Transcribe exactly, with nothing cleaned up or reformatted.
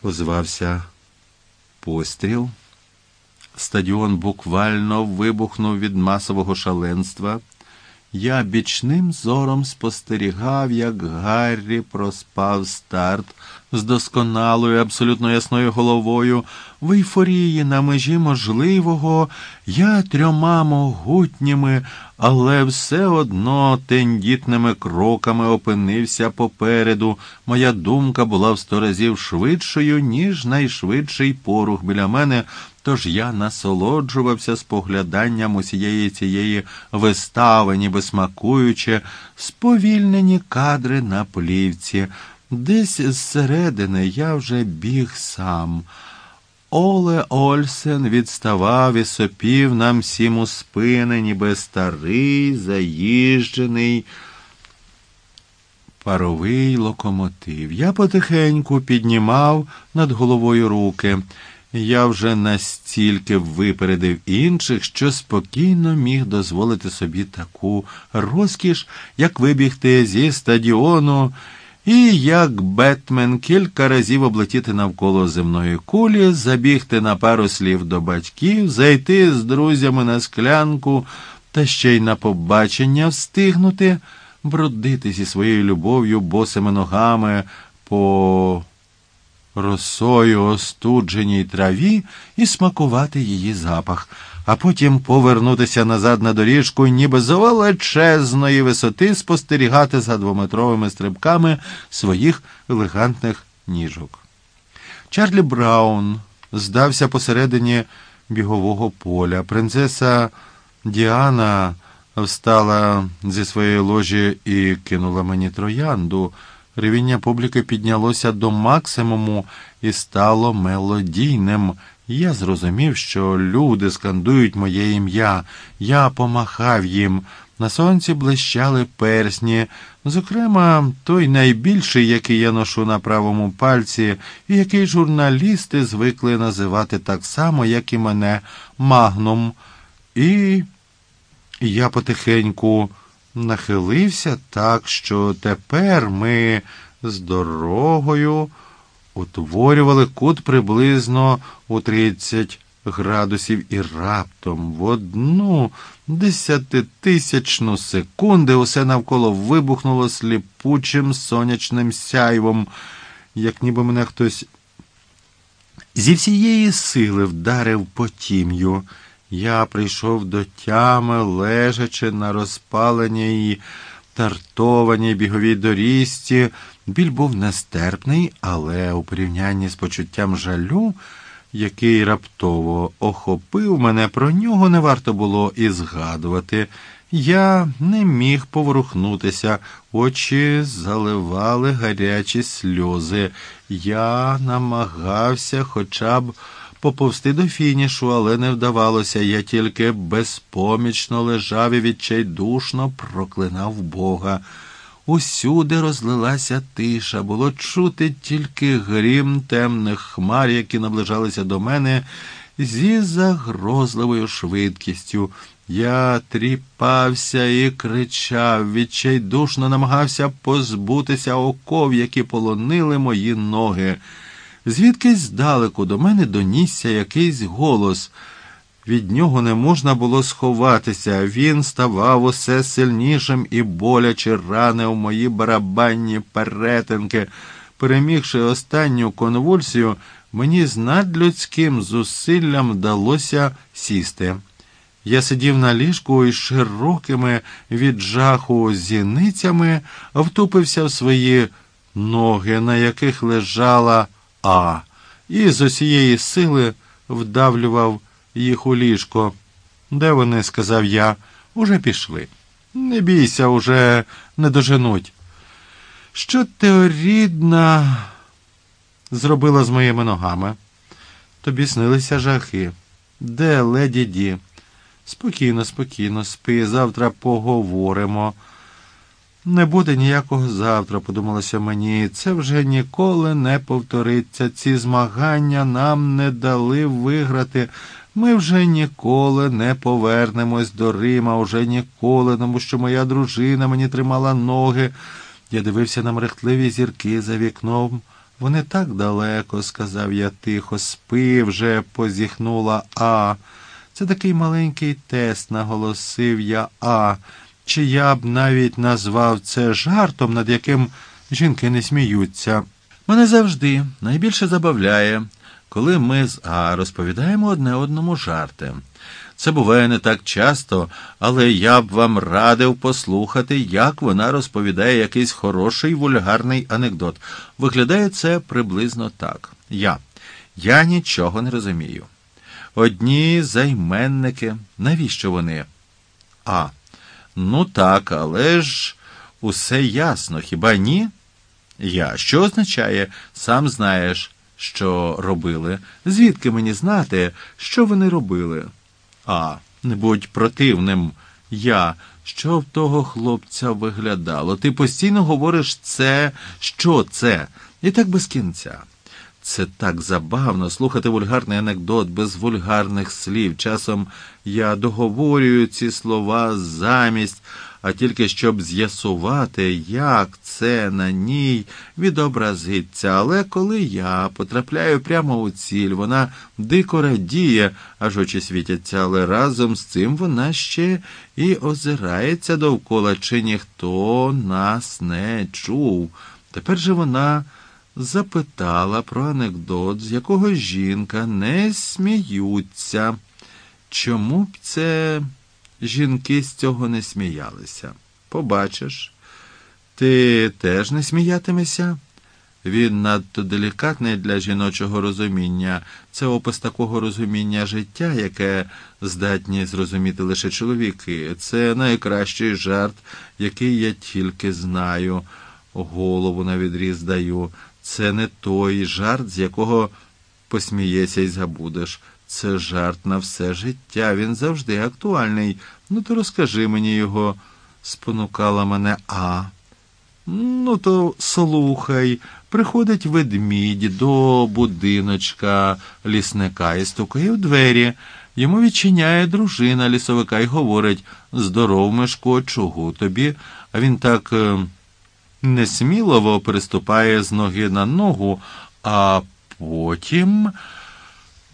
Озвався постріл. Стадіон буквально вибухнув від масового шаленства. Я бічним зором спостерігав, як Гаррі проспав старт з досконалою, абсолютно ясною головою. В ейфорії на межі можливого я трьома могутніми, але все одно тендітними кроками опинився попереду. Моя думка була в сто разів швидшою, ніж найшвидший порух біля мене, тож я насолоджувався спогляданням усієї цієї вистави, ніби смакуючи сповільнені кадри на плівці. Десь зсередини я вже біг сам. Оле Ольсен відставав і сопів нам всім у спини, ніби старий, заїжджений паровий локомотив. Я потихеньку піднімав над головою руки. Я вже настільки випередив інших, що спокійно міг дозволити собі таку розкіш, як вибігти зі стадіону і, як Бетмен, кілька разів облетіти навколо земної кулі, забігти на пару слів до батьків, зайти з друзями на склянку та ще й на побачення встигнути, бродити зі своєю любов'ю босими ногами по росою остудженій траві і смакувати її запах, а потім повернутися назад на доріжку і ніби з величезної висоти спостерігати за двометровими стрибками своїх елегантних ніжок. Чарлі Браун здався посередині бігового поля. Принцеса Діана встала зі своєї ложі і кинула мені троянду. Ревіння публіки піднялося до максимуму і стало мелодійним. Я зрозумів, що люди скандують моє ім'я. Я помахав їм. На сонці блищали персні, зокрема, той найбільший, який я ношу на правому пальці, і який журналісти звикли називати так само, як і мене, Магнум. І я потихеньку нахилився так, що тепер ми з дорогою утворювали кут приблизно у тридцять градусів, і раптом в одну десятитисячну секунди усе навколо вибухнуло сліпучим сонячним сяйвом, як ніби мене хтось зі всієї сили вдарив по тім'ю. Я прийшов до тями, лежачи на розпаленій тартованій біговій доріжці. Біль був нестерпний, але у порівнянні з почуттям жалю, який раптово охопив мене, про нього не варто було і згадувати. Я не міг поворухнутися, очі заливали гарячі сльози. Я намагався хоча б поповзти до фінішу, але не вдавалося. Я тільки безпомічно лежав і відчайдушно проклинав Бога. Усюди розлилася тиша, було чути тільки грім темних хмар, які наближалися до мене зі загрозливою швидкістю. Я тріпався і кричав, відчайдушно намагався позбутися оков, які полонили мої ноги. Звідкись здалеку до мене донісся якийсь голос. Від нього не можна було сховатися. Він ставав усе сильнішим і боляче ранив мої барабанні перетинки. Перемігши останню конвульсію, мені з надлюдським зусиллям вдалося сісти. Я сидів на ліжку із широкими від жаху зіницями, втупився в свої ноги, на яких лежала А, і з усієї сили вдавлював їх у ліжко. «Де вони?» – сказав я. «Уже пішли. Не бійся, уже не доженуть». «Що Теорідна зробила з моїми ногами?» «Тобі снилися жахи». «Де леді Ді?» «Спокійно, спокійно, спи, завтра поговоримо». «Не буде ніякого завтра», – подумалося мені. «Це вже ніколи не повториться. Ці змагання нам не дали виграти. Ми вже ніколи не повернемось до Рима, уже ніколи, тому що моя дружина мені тримала ноги». Я дивився на мерехтливі зірки за вікном Вони так далеко, сказав я тихо. Спи вже, позіхнула А. Це такий маленький тест, наголосив я А. Чи я б навіть назвав це жартом, над яким жінки не сміються. Мене завжди найбільше забавляє, коли ми з А розповідаємо одне одному жарти. Це буває не так часто, але я б вам радив послухати, як вона розповідає якийсь хороший вульгарний анекдот. Виглядає це приблизно так. Я. Я нічого не розумію. Одні займенники. Навіщо вони? А. Ну так, але ж усе ясно, хіба ні? Я. Що означає? Сам знаєш, що робили. Звідки мені знати, що вони робили? А. Не будь противним. Я. Що в того хлопця виглядало? Ти постійно говориш це, що це? І так без кінця. Це так забавно слухати вульгарний анекдот без вульгарних слів. Часом я договорюю ці слова замість, а тільки щоб з'ясувати, як це на ній відобразиться. Але коли я потрапляю прямо у ціль, вона дико радіє, аж очі світяться, але разом з цим вона ще і озирається довкола, чи ніхто нас не чув. Тепер же вона запитала про анекдот, з якого жінка не сміються. Чому б це жінки з цього не сміялися? Побачиш. Ти теж не сміятимешся? Він надто делікатний для жіночого розуміння. Це опис такого розуміння життя, яке здатні зрозуміти лише чоловіки. Це найкращий жарт, який я тільки знаю. Голову навідріз даю. Це не той жарт, з якого посмієшся і забудеш. Це жарт на все життя. Він завжди актуальний. Ну, то розкажи мені його, спонукала мене А. Ну, то слухай. Приходить ведмідь до будиночка лісника і стукає в двері. Йому відчиняє дружина лісовика і говорить: «Здоров, Мишко, чого тобі?» А він так несміливо переступає з ноги на ногу, а потім